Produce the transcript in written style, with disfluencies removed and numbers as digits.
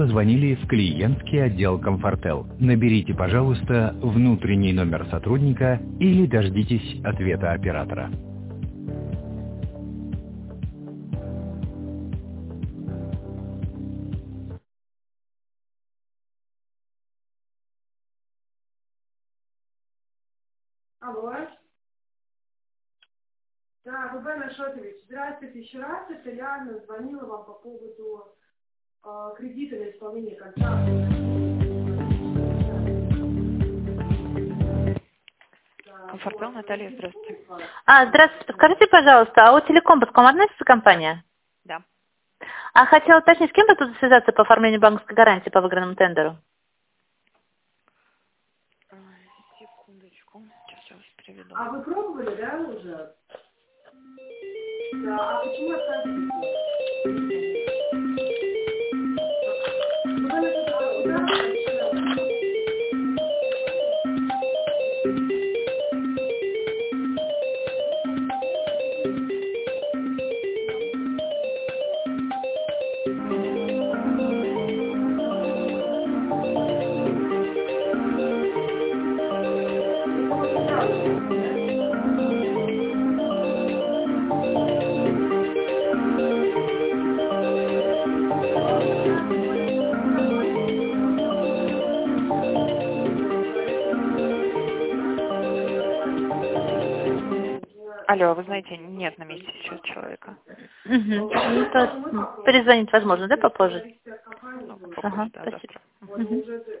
Позвонили в клиентский отдел Комфортел. Наберите, пожалуйста, внутренний номер сотрудника или дождитесь ответа оператора. Алло. Да, Рубен Ашотович, здравствуйте еще раз. Это Яна звонила вам по поводу кредита на исполнение контракта. Комфортел, Наталья, здравствуйте. Здравствуйте, подскажите, пожалуйста, а у Телекомпас к вам относится компания? Да. Хотела уточнить, с кем вы тут связаться по оформлению банковской гарантии по выигранному тендеру? Секундочку, сейчас я вас приведу. А вы пробовали, да, уже? Да, а почему отказываетесь? Алло, вы знаете, нет на месте сейчас человека. Ну, то перезвонить возможно, да, попозже? Ну, попозже, да, Спасибо. завтра.